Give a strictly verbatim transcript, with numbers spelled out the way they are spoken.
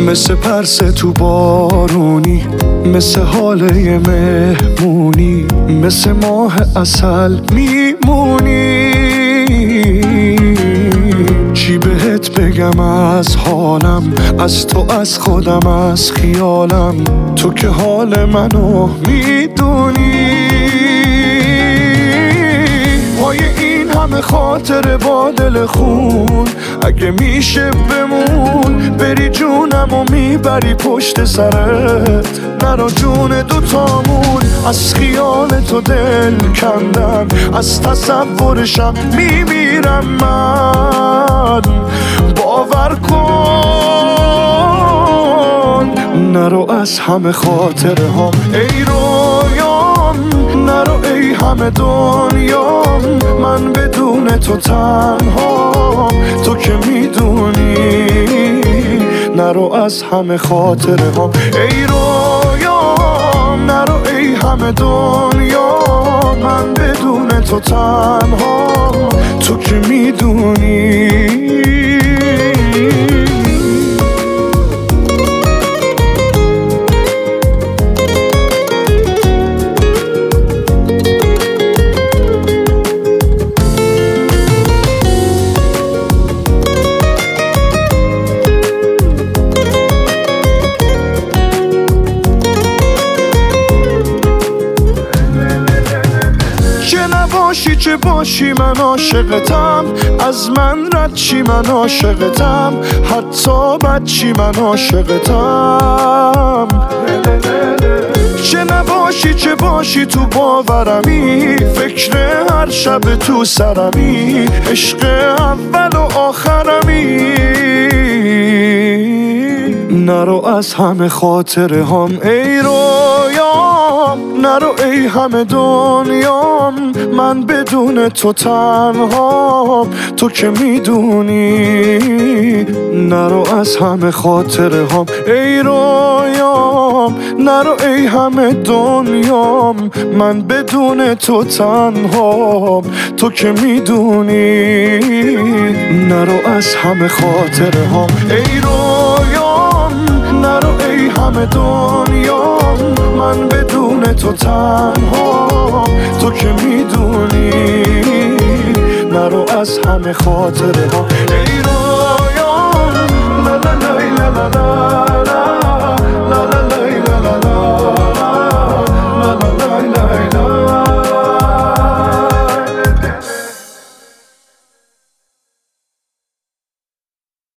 مثل پرسه تو بارونی، مثل حاله مهمونی، مثل ماه عسل میمونی. چی بهت بگم از حالم، از تو، از خودم، از خیالم، تو که حال منو میدونی. پای این همه خاطر با دل خون، اگه میشه بمون، بری جونم و میبری پشت سرت، نرا جون دوتامون. از خیال تو دل کندم، از تصورشم میمیرم من. باور کن نرو از همه خاطره ها ای رویام، نرو ای همه دنیام، من بدون تو تنها، تو که میدونی. نرو از همه خاطره ها ای رویام، نرو ای همه دنیا، من بدون تو تنها، تو که میدونی. باشی چه باشی من عاشقتم، از من رد چی من عاشقتم، حتی بد چی من عاشقتم. چه نباشی چه باشی تو باورمی، فکر هر شب تو سرمی، عشق اول و آخرمی. نرو از همه خاطره هم ای رویام، نرو ای همه دنیام، من بدون تو تنها، تو که میدونی. نرو از همه خاطره هم ای رویام، نرو ای همه دنیام، من بدون تو تنها، تو که میدونی. نرو از همه خاطره هم ای رویام، نرو ای همه دنیام، من بدون تو تنها، تو که میدونی. نرو از همه خاطره ها ای رویام، لا لا لا لا لا.